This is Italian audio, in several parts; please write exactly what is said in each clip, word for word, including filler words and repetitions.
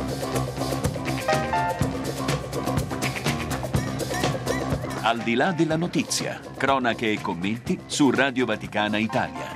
Al di là della notizia, cronache e commenti su Radio Vaticana Italia.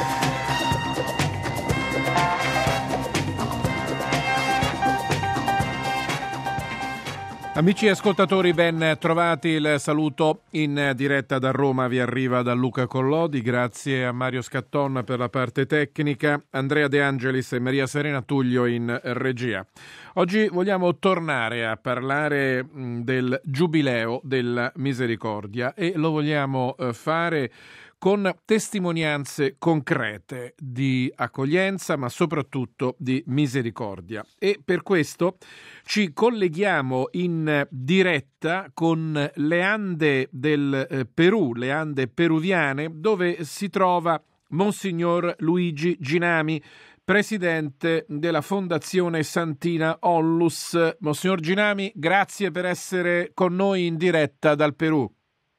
Amici ascoltatori, ben trovati. Il saluto in diretta da Roma vi arriva da Luca Collodi. Grazie a Mario Scatton per la parte tecnica, Andrea De Angelis e Maria Serena Tullio in regia. Oggi vogliamo tornare a parlare del Giubileo della Misericordia e lo vogliamo fare con testimonianze concrete di accoglienza, ma soprattutto di misericordia. E per questo ci colleghiamo in diretta con le Ande del Perù, le Ande peruviane, dove si trova Monsignor Luigi Ginami, presidente della Fondazione Santina Onlus. Monsignor Ginami, grazie per essere con noi in diretta dal Perù.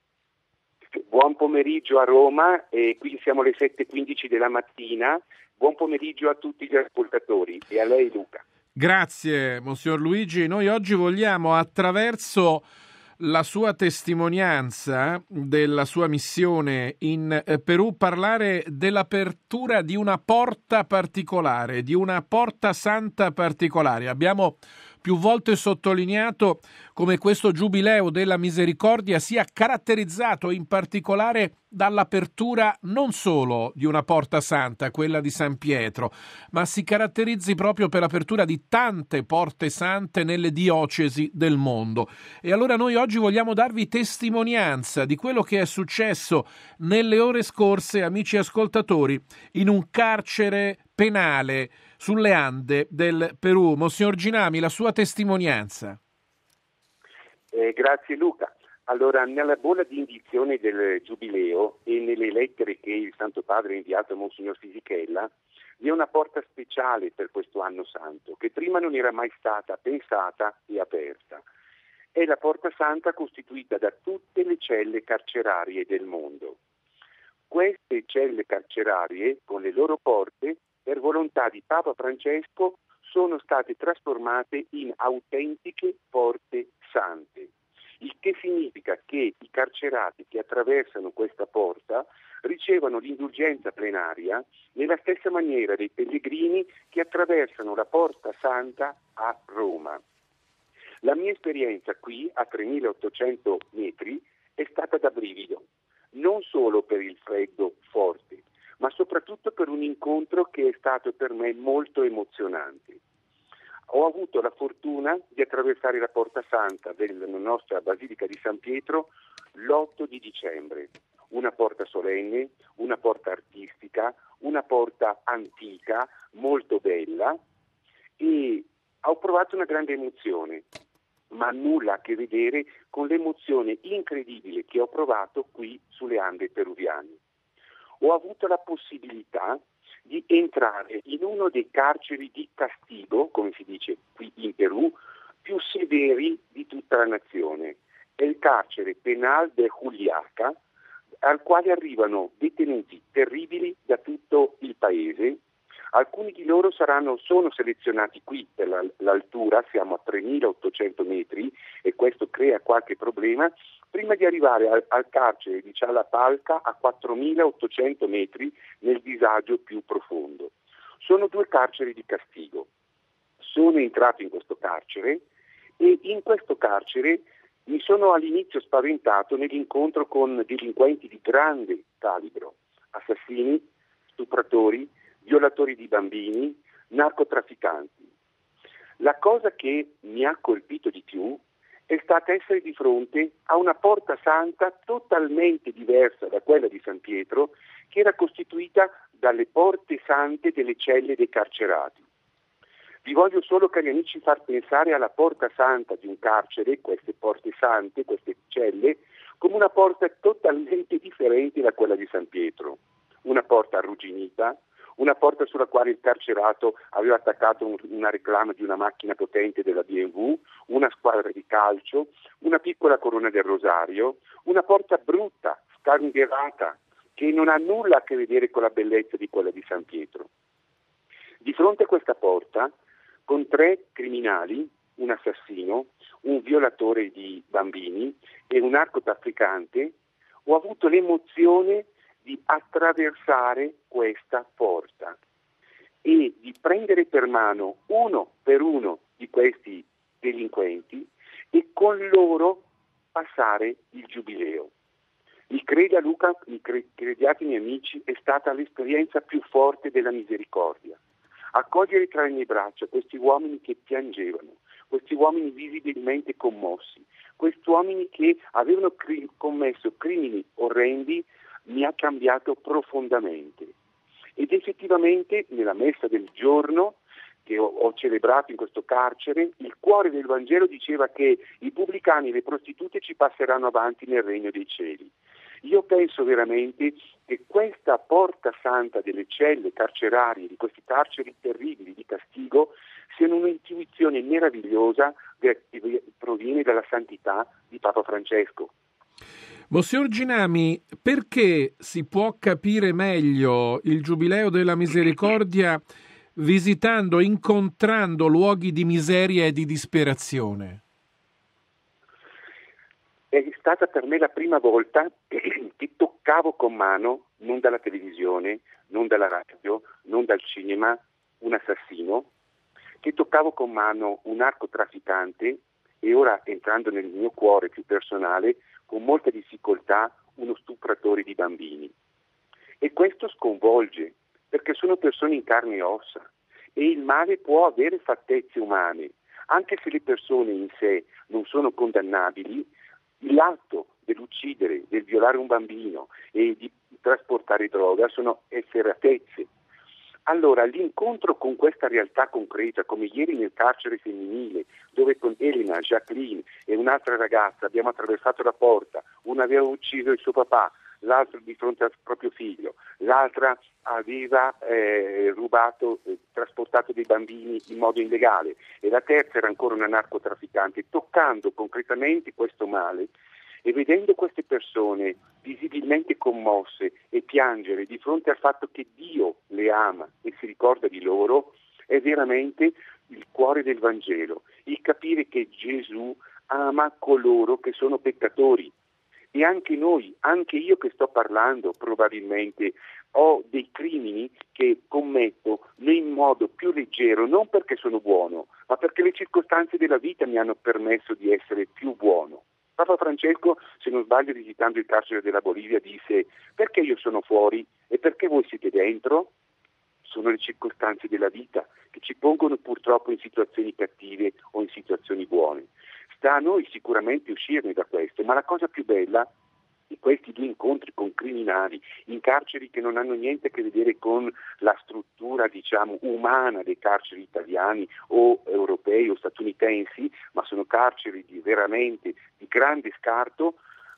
Buon pomeriggio a Roma, e qui siamo alle sette e quindici della mattina. Buon pomeriggio a tutti gli ascoltatori e a lei, Luca. Grazie, Monsignor Luigi. Noi oggi vogliamo, attraverso la sua testimonianza della sua missione in Perù, parlare dell'apertura di una porta particolare, di una porta santa particolare. Abbiamo più volte sottolineato come questo Giubileo della Misericordia sia caratterizzato in particolare dall'apertura non solo di una porta santa, quella di San Pietro, ma si caratterizzi proprio per l'apertura di tante porte sante nelle diocesi del mondo. E allora noi oggi vogliamo darvi testimonianza di quello che è successo nelle ore scorse, amici ascoltatori, in un carcere penale sulle Ande del Perù. Monsignor Ginami, la sua testimonianza. Eh, grazie Luca. Allora, nella bolla di indizione del Giubileo e nelle lettere che il Santo Padre ha inviato a Monsignor Fisichella, vi è una porta speciale per questo anno santo, che prima non era mai stata pensata e aperta. È la porta santa costituita da tutte le celle carcerarie del mondo. Queste celle carcerarie, con le loro porte, per volontà di Papa Francesco, sono state trasformate in autentiche porte sante, il che significa che i carcerati che attraversano questa porta ricevono l'indulgenza plenaria nella stessa maniera dei pellegrini che attraversano la porta santa a Roma. La mia esperienza qui, a tremilaottocento metri, è stata da brivido, non solo per il freddo forte, ma soprattutto per un incontro che è stato per me molto emozionante. Ho avuto la fortuna di attraversare la Porta Santa della nostra Basilica di San Pietro l'otto di dicembre. Una porta solenne, una porta artistica, una porta antica, molto bella, e ho provato una grande emozione, ma nulla a che vedere con l'emozione incredibile che ho provato qui sulle Ande peruviane. Ho avuto la possibilità di entrare in uno dei carceri di castigo, come si dice qui in Perù, più severi di tutta la nazione. È il carcere Penal de Juliaca, al quale arrivano detenuti terribili da tutto il paese. Alcuni di loro saranno, sono selezionati qui per la, l'altura, siamo a tremilaottocento metri e questo crea qualche problema, prima di arrivare al, al carcere di Challapalca a quattromilaottocento metri nel disagio più profondo. Sono due carceri di castigo. Sono entrato in questo carcere e in questo carcere mi sono all'inizio spaventato nell'incontro con delinquenti di grande calibro, assassini, stupratori, violatori di bambini, narcotrafficanti. La cosa che mi ha colpito di più è stata essere di fronte a una porta santa totalmente diversa da quella di San Pietro, che era costituita dalle porte sante delle celle dei carcerati. Vi voglio solo, cari amici, far pensare alla porta santa di un carcere, queste porte sante, queste celle, come una porta totalmente differente da quella di San Pietro. Una porta arrugginita, una porta sulla quale il carcerato aveva attaccato un, una reclama di una macchina potente della B M W, una squadra di calcio, una piccola corona del rosario, una porta brutta, sgangherata, che non ha nulla a che vedere con la bellezza di quella di San Pietro. Di fronte a questa porta con tre criminali, un assassino, un violatore di bambini e un narcotrafficante, ho avuto l'emozione di attraversare questa porta e di prendere per mano uno per uno di questi delinquenti e con loro passare il giubileo. Mi creda Luca, mi crediate miei amici, è stata l'esperienza più forte della misericordia. Accogliere tra le mie braccia questi uomini che piangevano, questi uomini visibilmente commossi, questi uomini che avevano cri- commesso crimini orrendi, mi ha cambiato profondamente. Ed effettivamente nella messa del giorno che ho, ho celebrato in questo carcere, il cuore del Vangelo diceva che i pubblicani e le prostitute ci passeranno avanti nel regno dei cieli. Io penso veramente che questa porta santa delle celle carcerarie, di questi carceri terribili di castigo, sia un'intuizione meravigliosa che proviene dalla santità di Papa Francesco. Monsignor Ginami, perché si può capire meglio il Giubileo della Misericordia visitando, incontrando luoghi di miseria e di disperazione? È stata per me la prima volta che toccavo con mano, non dalla televisione, non dalla radio, non dal cinema, un assassino, che toccavo con mano un narcotrafficante e ora, entrando nel mio cuore più personale, con molta difficoltà, uno stupratore di bambini. E questo sconvolge, perché sono persone in carne e ossa e il male può avere fattezze umane, anche se le persone in sé non sono condannabili. L'atto dell'uccidere, del violare un bambino e di trasportare droga sono efferatezze. Allora l'incontro con questa realtà concreta, come ieri nel carcere femminile, dove con Elena, Jacqueline e un'altra ragazza abbiamo attraversato la porta, una aveva ucciso il suo papà, l'altro di fronte al proprio figlio, l'altra aveva eh, rubato, eh, trasportato dei bambini in modo illegale e la terza era ancora una narcotrafficante, toccando concretamente questo male e vedendo queste persone visibilmente commosse e piangere di fronte al fatto che Dio le ama e si ricorda di loro, è veramente il cuore del Vangelo, il capire che Gesù ama coloro che sono peccatori. E anche noi, anche io che sto parlando probabilmente ho dei crimini che commetto in modo più leggero, non perché sono buono, ma perché le circostanze della vita mi hanno permesso di essere più buono. Papa Francesco, se non sbaglio, visitando il carcere della Bolivia, disse: perché io sono fuori e perché voi siete dentro? Sono le circostanze della vita che ci pongono purtroppo in situazioni cattive o in situazioni buone. Sta a noi sicuramente uscirne da questo, ma la cosa più bella di questi due incontri con criminali in carceri che non hanno niente a che vedere con la struttura, diciamo, umana dei carceri italiani o europei o statunitensi, ma sono carceri di veramente di grande scarto,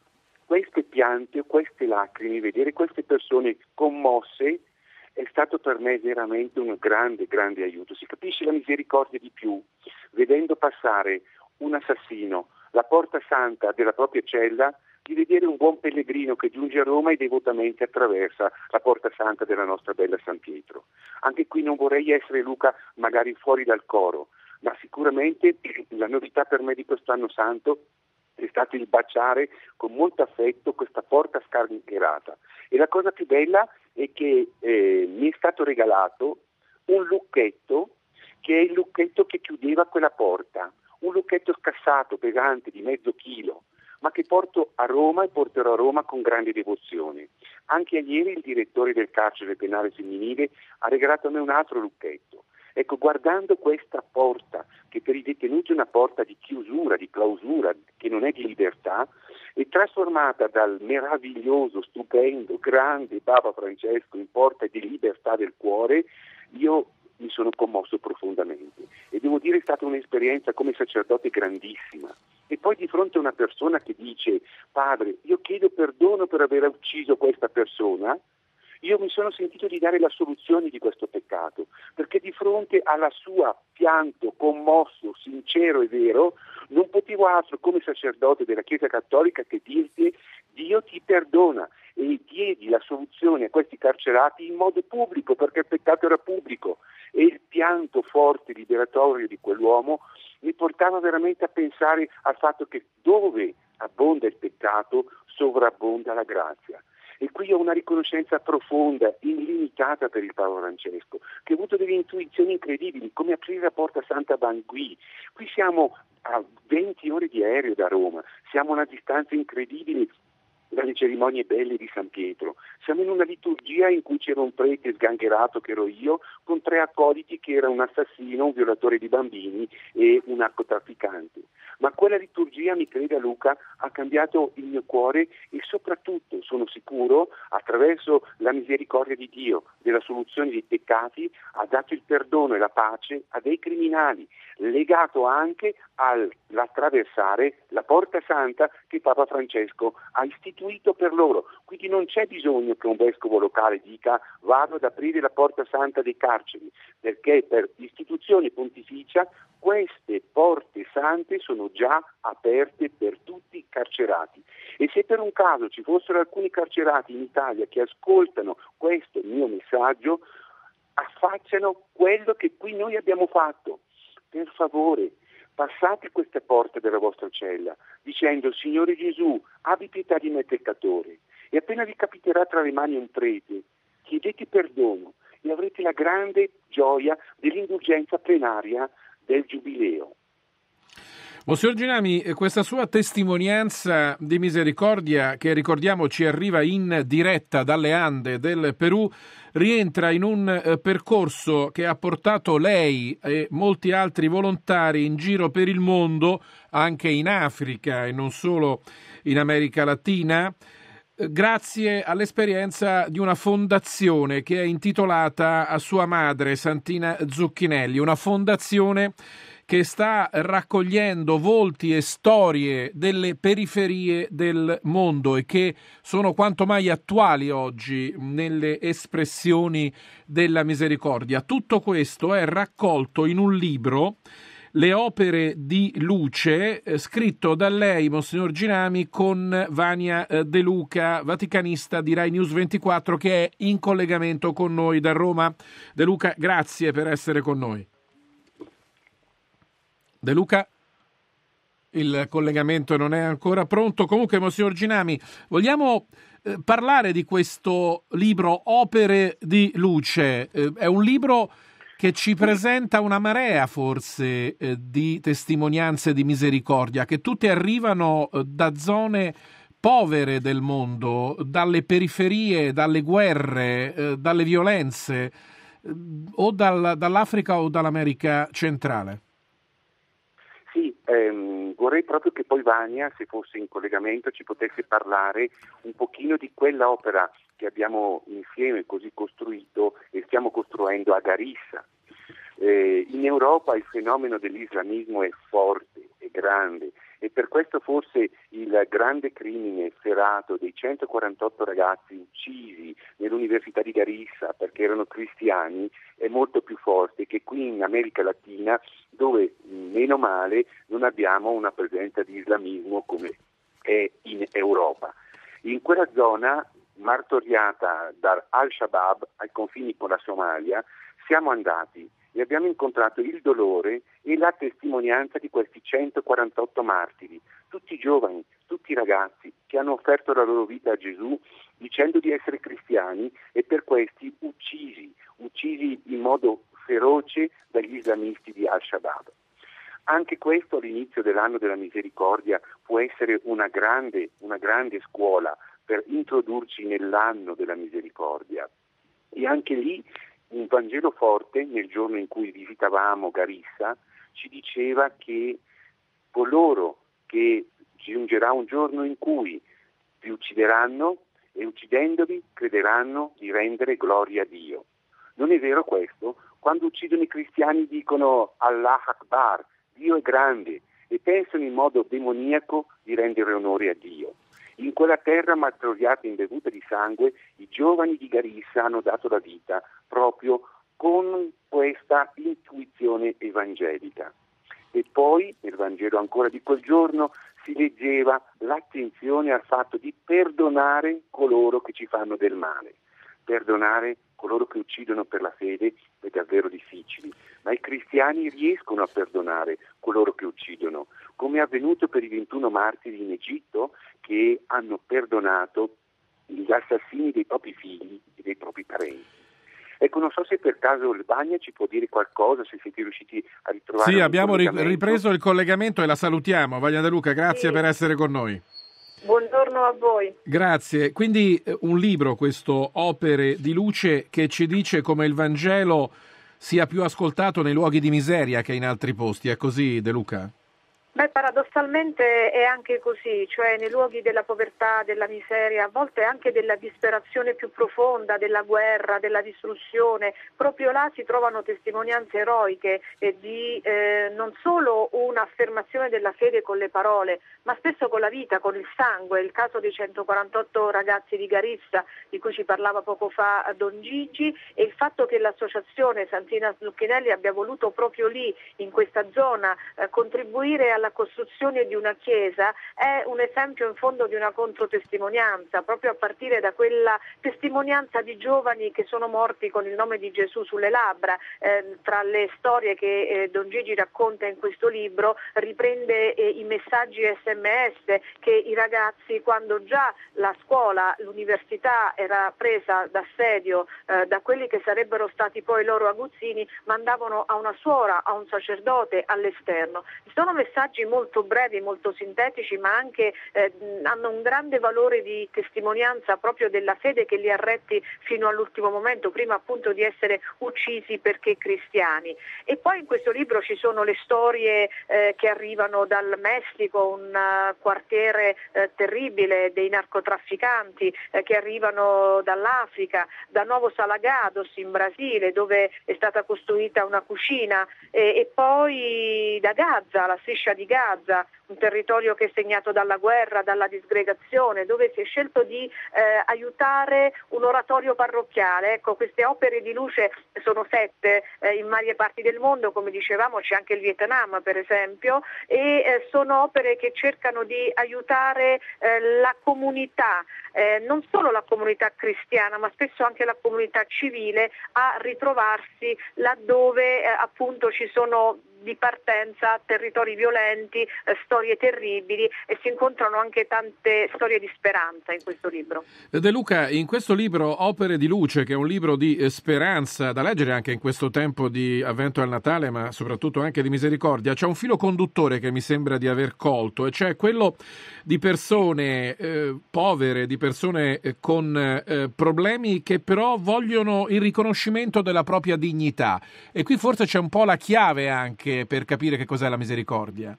queste piante, queste lacrime, vedere queste persone commosse è stato per me veramente un grande, grande aiuto. Si capisce la misericordia di più vedendo passare un assassino, la porta santa della propria cella, di vedere un buon pellegrino che giunge a Roma e devotamente attraversa la porta santa della nostra bella San Pietro. Anche qui non vorrei essere, Luca, magari fuori dal coro, ma sicuramente la novità per me di quest'anno santo è stato il baciare con molto affetto questa porta scarnicherata. E la cosa più bella è che eh, mi è stato regalato un lucchetto che è il lucchetto che chiudeva quella porta, un lucchetto scassato, pesante, di mezzo chilo, ma che porto a Roma e porterò a Roma con grande devozione. Anche ieri il direttore del carcere penale femminile ha regalato a me un altro lucchetto. Ecco, guardando questa porta, che per i detenuti è una porta di chiusura, di clausura, che non è di libertà, è trasformata dal meraviglioso, stupendo, grande Papa Francesco in porta di libertà del cuore, io mi sono commosso profondamente. E devo dire è stata un'esperienza come sacerdote grandissima. E poi di fronte a una persona che dice: padre, io chiedo perdono per aver ucciso questa persona, Io mi sono sentito di dare la soluzione di questo peccato, perché di fronte alla sua pianto commosso, sincero e vero, non potevo altro come sacerdote della Chiesa Cattolica che dirti: Dio ti perdona, e diedi la soluzione a questi carcerati in modo pubblico, perché il peccato era pubblico, e il pianto forte liberatorio di quell'uomo mi portava veramente a pensare al fatto che dove abbonda il peccato sovrabbonda la grazia. E qui ho una riconoscenza profonda, illimitata per il Papa Francesco, che ha avuto delle intuizioni incredibili, come aprire la Porta Santa Bangui. Qui siamo a venti ore di aereo da Roma, siamo a una distanza incredibile dalle cerimonie belle di San Pietro. Siamo in una liturgia in cui c'era un prete sgangherato che ero io, con tre accoliti che era un assassino, un violatore di bambini e un narcotrafficante. Ma quella liturgia, mi creda Luca, ha cambiato il mio cuore e soprattutto, sono sicuro, attraverso la misericordia di Dio, della soluzione dei peccati, ha dato il perdono e la pace a dei criminali, legato anche all'attraversare la Porta Santa che Papa Francesco ha istituito per loro. Quindi non c'è bisogno che un vescovo locale dica vado ad aprire la Porta Santa dei carceri, perché per istituzione pontificia queste porte sante sono già aperte per tutti i carcerati. E se per un caso ci fossero alcuni carcerati in Italia che ascoltano questo mio messaggio, affacciano quello che qui noi abbiamo fatto. Per favore, passate queste porte della vostra cella dicendo: Signore Gesù, abbi pietà di me peccatore. E appena vi capiterà tra le mani un prete, chiedete perdono e avrete la grande gioia dell'indulgenza plenaria del Giubileo. Monsignor Ginami, questa sua testimonianza di misericordia, che ricordiamo ci arriva in diretta dalle Ande del Perù, rientra in un eh, percorso che ha portato lei e molti altri volontari in giro per il mondo, anche in Africa e non solo in America Latina, eh, grazie all'esperienza di una fondazione che è intitolata a sua madre, Santina Zucchinelli, una fondazione che sta raccogliendo volti e storie delle periferie del mondo e che sono quanto mai attuali oggi nelle espressioni della misericordia. Tutto questo è raccolto in un libro, Le opere di luce, eh, scritto da lei, Monsignor Ginami, con Vania eh, De Luca, vaticanista di Rai News ventiquattro, che è in collegamento con noi da Roma. De Luca, grazie per essere con noi. De Luca, il collegamento non è ancora pronto. Comunque, Monsignor Ginami, vogliamo eh, parlare di questo libro Opere di luce. Eh, è un libro che ci presenta una marea, forse, eh, di testimonianze di misericordia, che tutte arrivano eh, da zone povere del mondo, dalle periferie, dalle guerre, eh, dalle violenze, eh, o dal, dall'Africa o dall'America centrale. Sì, ehm, vorrei proprio che poi Vania, se fosse in collegamento, ci potesse parlare un pochino di quella opera che abbiamo insieme così costruito e stiamo costruendo a Garissa. Eh, in Europa il fenomeno dell'islamismo è forte, è grande, e per questo forse il grande crimine efferato dei centoquarantotto ragazzi uccisi nell'Università di Garissa perché erano cristiani è molto più forte che qui in America Latina, dove meno male non abbiamo una presenza di islamismo come è in Europa. In quella zona martoriata da Al-Shabaab ai confini con la Somalia siamo andati e abbiamo incontrato il dolore e la testimonianza di questi centoquarantotto martiri, tutti giovani, tutti ragazzi che hanno offerto la loro vita a Gesù dicendo di essere cristiani e per questi uccisi, uccisi in modo feroce dagli islamisti di Al-Shabaab. Anche questo all'inizio dell'anno della misericordia può essere una grande, una grande scuola per introdurci nell'anno della misericordia. E anche lì un Vangelo forte, nel giorno in cui visitavamo Garissa, ci diceva che coloro che giungerà un giorno in cui vi uccideranno e uccidendovi crederanno di rendere gloria a Dio. Non è vero questo? Quando uccidono i cristiani dicono Allah Akbar, Dio è grande, e pensano in modo demoniaco di rendere onore a Dio. In quella terra martoriata e imbevuta di sangue, i giovani di Garissa hanno dato la vita proprio con questa intuizione evangelica. E poi, nel Vangelo ancora di quel giorno, si leggeva l'attenzione al fatto di perdonare coloro che ci fanno del male. Perdonare coloro che uccidono per la fede è davvero difficile, ma i cristiani riescono a perdonare coloro che uccidono, come è avvenuto per i ventuno martiri in Egitto che hanno perdonato gli assassini dei propri figli e dei propri parenti. Ecco, non so se per caso il Bagna ci può dire qualcosa, se siete riusciti a ritrovare. Sì, abbiamo ripreso il collegamento e la salutiamo. Vagna De Luca, grazie sì. per essere con noi. Buongiorno a voi. Grazie. Quindi un libro, questo Opere di luce, che ci dice come il Vangelo sia più ascoltato nei luoghi di miseria che in altri posti. È così, De Luca? Beh, paradossalmente è anche così, cioè nei luoghi della povertà, della miseria, a volte anche della disperazione più profonda, della guerra, della distruzione, proprio là si trovano testimonianze eroiche eh, di eh, non solo un'affermazione della fede con le parole, ma spesso con la vita, con il sangue. Il caso dei centoquarantotto ragazzi di Garissa, di cui ci parlava poco fa Don Gigi, e il fatto che l'associazione Santina Lucchinelli abbia voluto proprio lì, in questa zona, eh, contribuire alla costruzione di una chiesa è un esempio in fondo di una controtestimonianza, proprio a partire da quella testimonianza di giovani che sono morti con il nome di Gesù sulle labbra. Eh, tra le storie che eh, Don Gigi racconta in questo libro riprende eh, i messaggi sms che i ragazzi, quando già la scuola, l'università era presa d'assedio eh, da quelli che sarebbero stati poi loro aguzzini, mandavano a una suora, a un sacerdote all'esterno. Sono messaggi molto brevi, molto sintetici, ma anche eh, hanno un grande valore di testimonianza proprio della fede che li ha retti fino all'ultimo momento, prima appunto di essere uccisi perché cristiani. E poi in questo libro ci sono le storie eh, che arrivano dal Messico, un uh, quartiere eh, terribile dei narcotrafficanti eh, che arrivano dall'Africa, da Novo Salagados in Brasile, dove è stata costruita una cucina, e, e poi da Gaza, la striscia di Gaza, un territorio che è segnato dalla guerra, dalla disgregazione, dove si è scelto di eh, aiutare un oratorio parrocchiale. Ecco, queste opere di luce sono sette eh, in varie parti del mondo, come dicevamo c'è anche il Vietnam per esempio, e eh, sono opere che cercano di aiutare eh, la comunità, eh, non solo la comunità cristiana, ma spesso anche la comunità civile a ritrovarsi laddove eh, appunto ci sono di partenza territori violenti, eh, storie terribili, e si incontrano anche tante storie di speranza in questo libro. De Luca, in questo libro Opere di luce, che è un libro di eh, speranza da leggere anche in questo tempo di avvento al Natale, ma soprattutto anche di misericordia, c'è un filo conduttore che mi sembra di aver colto, e cioè quello di persone eh, povere, di persone eh, con eh, problemi che però vogliono il riconoscimento della propria dignità, e qui forse c'è un po' la chiave anche per capire che cos'è la misericordia.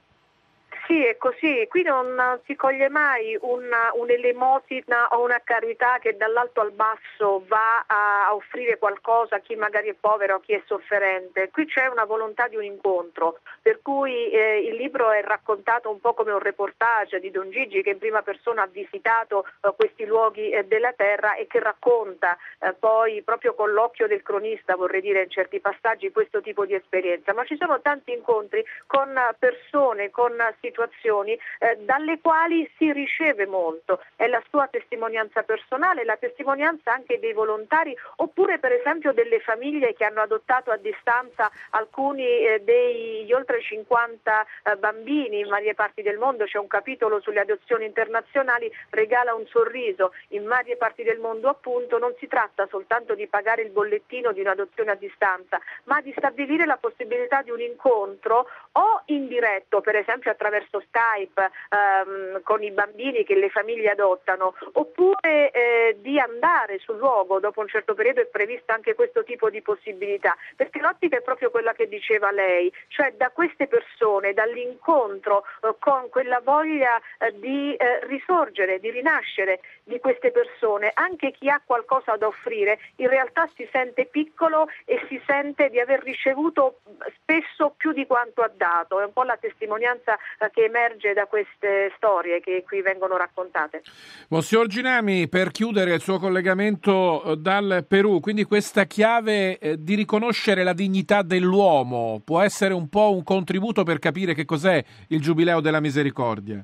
Sì, è così. Qui non si coglie mai una, un'elemosina o una carità che dall'alto al basso va a offrire qualcosa a chi magari è povero, a chi è sofferente. Qui c'è una volontà di un incontro, per cui eh, il libro è raccontato un po' come un reportage di Don Gigi, che in prima persona ha visitato eh, questi luoghi eh, della terra, e che racconta eh, poi proprio con l'occhio del cronista, vorrei dire in certi passaggi, questo tipo di esperienza. Ma ci sono tanti incontri con persone, con situazioni situazioni eh, dalle quali si riceve molto. È la sua testimonianza personale, la testimonianza anche dei volontari, oppure per esempio delle famiglie che hanno adottato a distanza alcuni eh, degli oltre cinquanta eh, bambini in varie parti del mondo. C'è un capitolo sulle adozioni internazionali, Regala un sorriso. In varie parti del mondo appunto non si tratta soltanto di pagare il bollettino di un'adozione a distanza, ma di stabilire la possibilità di un incontro o indiretto, per esempio attraverso Skype ehm, con i bambini che le famiglie adottano, oppure eh, di andare sul luogo. Dopo un certo periodo è prevista anche questo tipo di possibilità, perché l'ottica è proprio quella che diceva lei, cioè da queste persone persone, dall'incontro eh, con quella voglia eh, di eh, risorgere, di rinascere di queste persone. Anche chi ha qualcosa da offrire in realtà si sente piccolo e si sente di aver ricevuto spesso più di quanto ha dato. È un po' la testimonianza eh, che emerge da queste storie che qui vengono raccontate. Monsignor Ginami, per chiudere il suo collegamento dal Perù, quindi questa chiave eh, di riconoscere la dignità dell'uomo può essere un po' un contributo per capire che cos'è il Giubileo della Misericordia?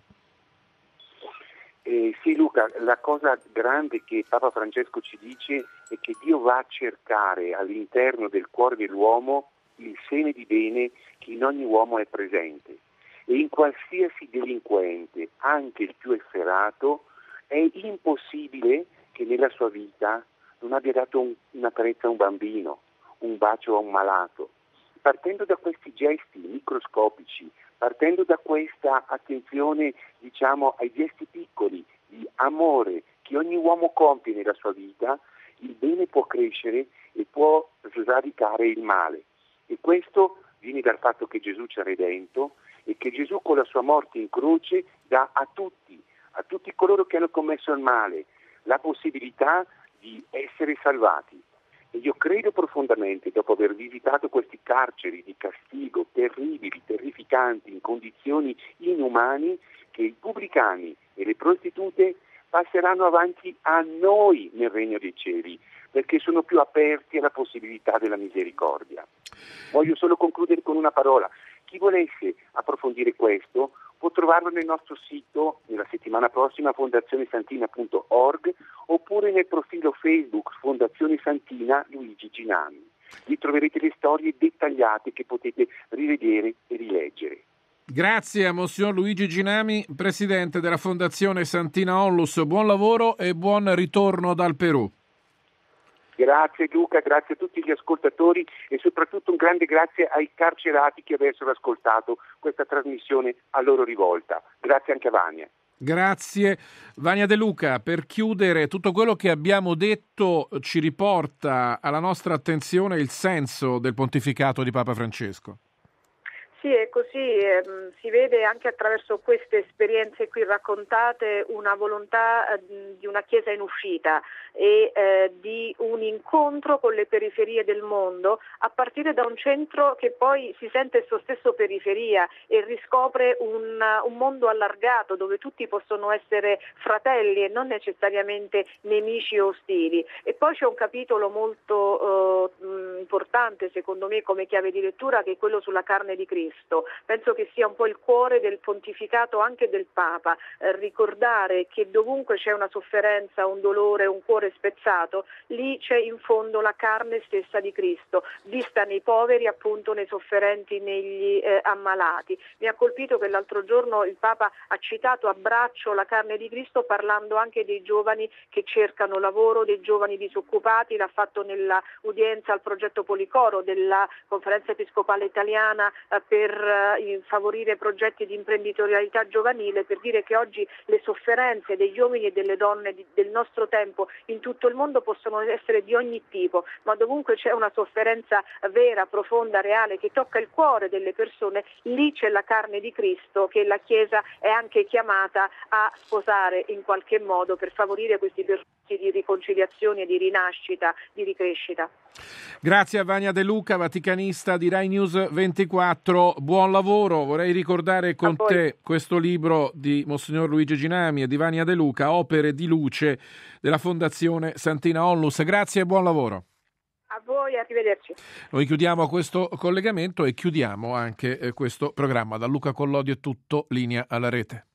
Eh, sì Luca, la cosa grande che Papa Francesco ci dice è che Dio va a cercare all'interno del cuore dell'uomo il seme di bene che in ogni uomo è presente, e in qualsiasi delinquente, anche il più efferato, è impossibile che nella sua vita non abbia dato un, una carezza a un bambino, un bacio a un malato. Partendo da questi gesti microscopici, partendo da questa attenzione, diciamo, ai gesti piccoli di amore che ogni uomo compie nella sua vita, il bene può crescere e può sradicare il male. E questo viene dal fatto che Gesù ci ha redento e che Gesù con la sua morte in croce dà a tutti, a tutti coloro che hanno commesso il male, la possibilità di essere salvati. E io credo profondamente, dopo aver visitato questi carceri di castigo terribili, terrificanti, in condizioni inumane, che i pubblicani e le prostitute passeranno avanti a noi nel regno dei cieli, perché sono più aperti alla possibilità della misericordia. Voglio solo concludere con una parola. Chi volesse approfondire questo può trovarlo nel nostro sito nella settimana prossima, fondazione santina punto org, oppure nel profilo Facebook Fondazione Santina Luigi Ginami. Lì troverete le storie dettagliate che potete rivedere e rileggere. Grazie a Monsignor Luigi Ginami, presidente della Fondazione Santina Onlus. Buon lavoro e buon ritorno dal Perù. Grazie Luca, grazie a tutti gli ascoltatori e soprattutto un grande grazie ai carcerati che avessero ascoltato questa trasmissione a loro rivolta. Grazie anche a Vania. Grazie. Vania De Luca, per chiudere, tutto quello che abbiamo detto ci riporta alla nostra attenzione il senso del pontificato di Papa Francesco. Sì, è così, ehm, si vede anche attraverso queste esperienze qui raccontate una volontà eh, di una Chiesa in uscita e eh, di un incontro con le periferie del mondo, a partire da un centro che poi si sente esso stesso periferia e riscopre un, un mondo allargato dove tutti possono essere fratelli e non necessariamente nemici o ostili. E poi c'è un capitolo molto eh, importante secondo me come chiave di lettura, che è quello sulla carne di Cristo. Penso che sia un po' il cuore del pontificato anche del Papa, eh, ricordare che dovunque c'è una sofferenza, un dolore, un cuore spezzato, lì c'è in fondo la carne stessa di Cristo, vista nei poveri, appunto nei sofferenti, negli eh, ammalati. Mi ha colpito che l'altro giorno il Papa ha citato a braccio la carne di Cristo parlando anche dei giovani che cercano lavoro, dei giovani disoccupati, l'ha fatto nella udienza al progetto Policoro della Conferenza Episcopale Italiana eh, per per favorire progetti di imprenditorialità giovanile, per dire che oggi le sofferenze degli uomini e delle donne del nostro tempo in tutto il mondo possono essere di ogni tipo, ma dovunque c'è una sofferenza vera, profonda, reale, che tocca il cuore delle persone, lì c'è la carne di Cristo che la Chiesa è anche chiamata a sposare in qualche modo per favorire questi percorsi di riconciliazione, di rinascita, di ricrescita. Grazie a Vania De Luca, vaticanista di Rai News ventiquattro. Buon lavoro. Vorrei ricordare con te questo libro di Monsignor Luigi Ginami e di Vania De Luca, Opere di luce della Fondazione Santina Onlus. Grazie e buon lavoro. A voi, arrivederci. Noi chiudiamo questo collegamento e chiudiamo anche questo programma. Da Luca Collodi è tutto, linea alla rete.